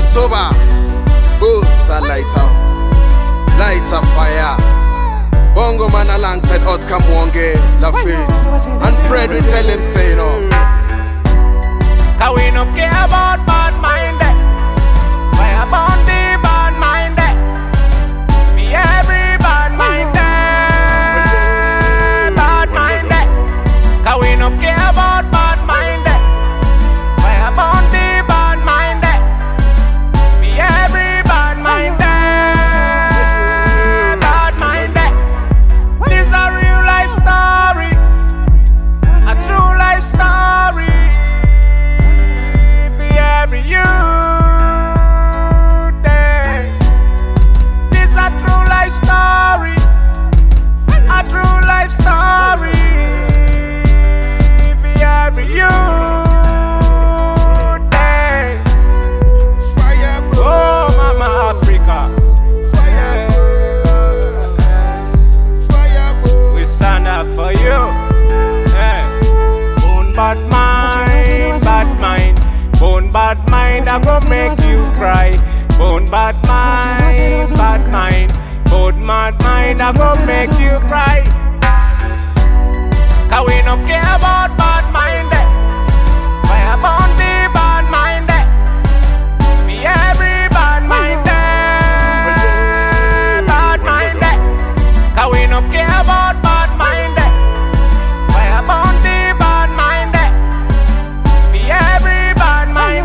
sober. Boosa lighter, lighter fire. Bongo man alongside Oscar Mwonge, Lafitte, and Fred will tell him say no. Cause we no care about bad mind. Fire upon the bad mind. For every bad mind. Bad mind. Cause we no care about bad mind. Fire upon the bad mind. For every bad mind. Bad mind. This a real life story. A true life story. For every youth day. This a true life story. A true life story. For every youth day. Fire, bro. Oh, Mama Africa. Fire, fire, bro. We stand up for you. Yeah. Bone bad mind, bad mind. Bone bad mind, I go make you cry. Bone bad mind, bad mind. Bone bad mind, I go make you cry. Cause we no care about bad mind. Fire upon the bad mind. For every bad mind. Bad mind. Cause we no care about bad mind. Fire upon the bad mind. For every bad mind.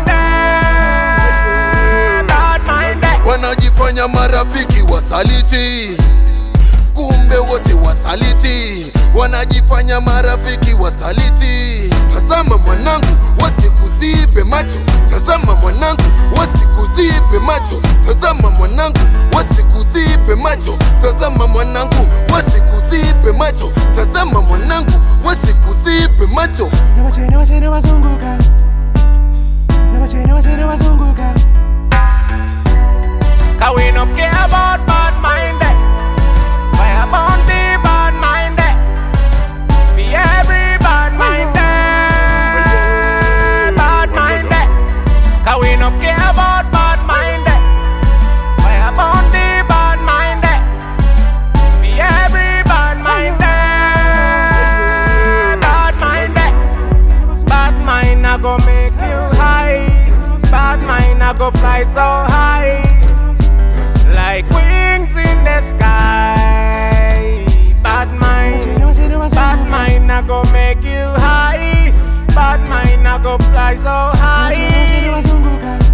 Bad mind. Wanajifanya marafiki wasaliti, kumbe wote wasaliti. Wanajifanya marafiki wasaliti. Tazama mwanangu, wasikuzibe macho. Tazama mwanangu, wasikuzibe macho. Tazama mwanangu, wasikuzibe macho. Tazama mwanangu, wasikuzibe macho. Tazama mwanangu, wasikuzibe macho. Na wazunguka. Na wazunguka. Cause we no care about bad mind. Fire upon the bad mind. For every bad mind. Bad mind. Cause we no care about bad mind. Fire upon the bad mind. For every bad mind. Bad mind. Bad mind I go make you high. Bad mind I go fly so high. Like wings in the sky. Bad mind I go make you high. Bad mind I go fly so high.